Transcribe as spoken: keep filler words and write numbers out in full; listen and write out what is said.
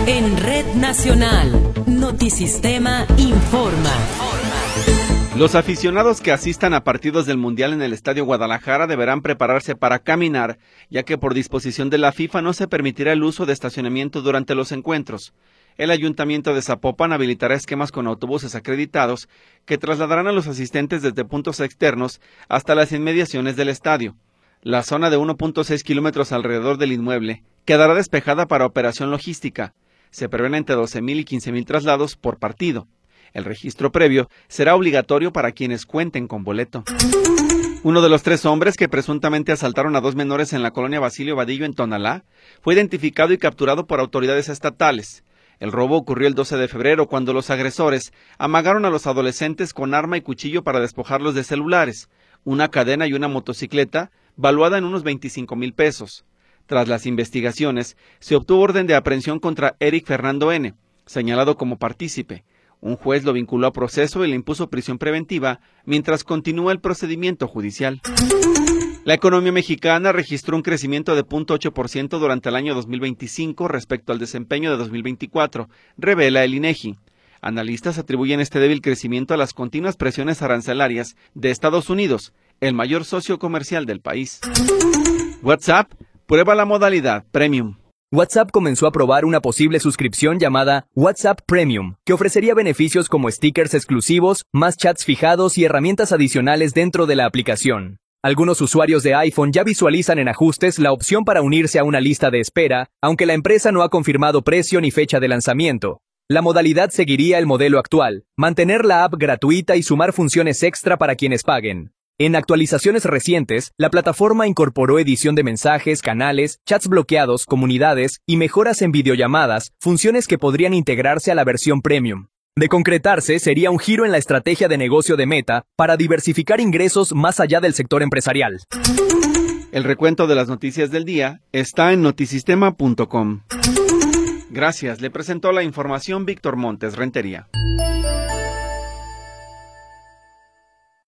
En Red Nacional, Notisistema informa. Los aficionados que asistan a partidos del Mundial en el Estadio Guadalajara deberán prepararse para caminar, ya que por disposición de la FIFA no se permitirá el uso de estacionamiento durante los encuentros. El Ayuntamiento de Zapopan habilitará esquemas con autobuses acreditados que trasladarán a los asistentes desde puntos externos hasta las inmediaciones del estadio. La zona de uno punto seis kilómetros alrededor del inmueble quedará despejada para operación logística. Se prevén entre doce mil y quince mil traslados por partido. El registro previo será obligatorio para quienes cuenten con boleto. Uno de los tres hombres que presuntamente asaltaron a dos menores en la colonia Basilio Vadillo en Tonalá fue identificado y capturado por autoridades estatales. El robo ocurrió el doce de febrero cuando los agresores amagaron a los adolescentes con arma y cuchillo para despojarlos de celulares, una cadena y una motocicleta valuada en unos veinticinco mil pesos. Tras las investigaciones, se obtuvo orden de aprehensión contra Eric Fernando N., señalado como partícipe. Un juez lo vinculó a proceso y le impuso prisión preventiva mientras continúa el procedimiento judicial. La economía mexicana registró un crecimiento de cero punto ocho por ciento durante el año dos mil veinticinco respecto al desempeño de dos mil veinticuatro, revela el INEGI. Analistas atribuyen este débil crecimiento a las continuas presiones arancelarias de Estados Unidos, el mayor socio comercial del país. WhatsApp prueba la modalidad Premium. WhatsApp comenzó a probar una posible suscripción llamada WhatsApp Premium, que ofrecería beneficios como stickers exclusivos, más chats fijados y herramientas adicionales dentro de la aplicación. Algunos usuarios de iPhone ya visualizan en ajustes la opción para unirse a una lista de espera, aunque la empresa no ha confirmado precio ni fecha de lanzamiento. La modalidad seguiría el modelo actual, mantener la app gratuita y sumar funciones extra para quienes paguen. En actualizaciones recientes, la plataforma incorporó edición de mensajes, canales, chats bloqueados, comunidades y mejoras en videollamadas, funciones que podrían integrarse a la versión Premium. De concretarse, sería un giro en la estrategia de negocio de Meta para diversificar ingresos más allá del sector empresarial. El recuento de las noticias del día está en notisistema punto com. Gracias, le presentó la información Víctor Montes Rentería.